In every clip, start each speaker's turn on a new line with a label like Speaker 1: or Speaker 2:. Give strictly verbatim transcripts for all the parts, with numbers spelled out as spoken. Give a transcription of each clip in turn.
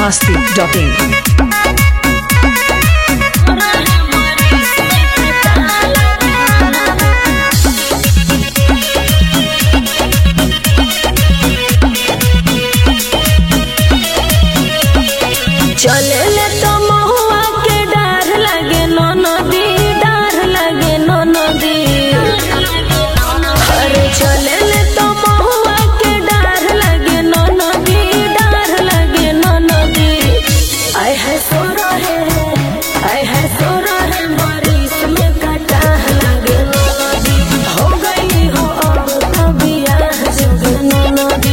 Speaker 1: masti dot in.
Speaker 2: चले ले तो महुआ के डार लगे नो नदी डार लगे नो नदी अरे चले ले तो महुआ के डार लगे नो नदी डार लगे नो नदी आए है सो रहे आए है सो रहे बारिश में कटा लगे नो नदी हो गई हो अब कभी आह जग नो नदी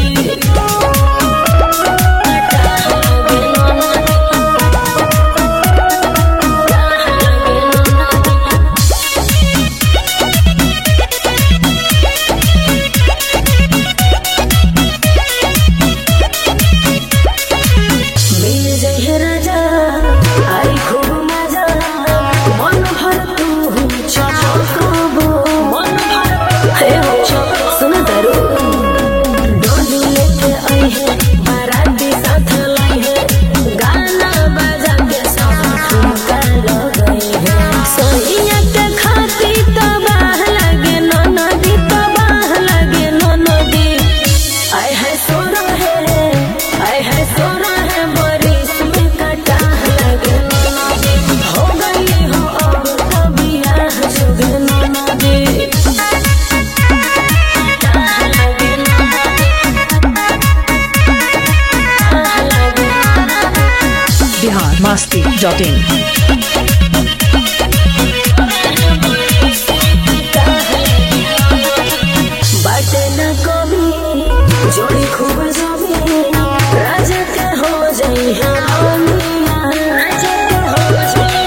Speaker 1: masti dot in.
Speaker 2: बाटे न कभी जोड़ी खूब जमी राजा के हो जाई है राजा के हो जाई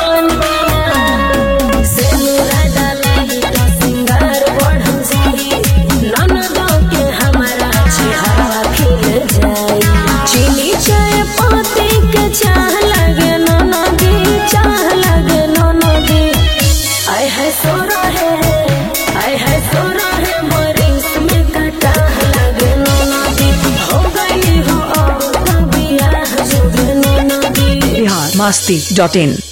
Speaker 2: है से राजा लगी तो सिंगार बढ़ जाई ननदो के हमारा चेहरा खिल जाई चीनी चाय पाती के चाह लगे नो नदी चाह लगे नो नदी आए है सो रहे आए है सो रहे बारिश में कटा लगे नो नदी हो गई हो अब कभी आह जग नो नदी
Speaker 1: masti dot in.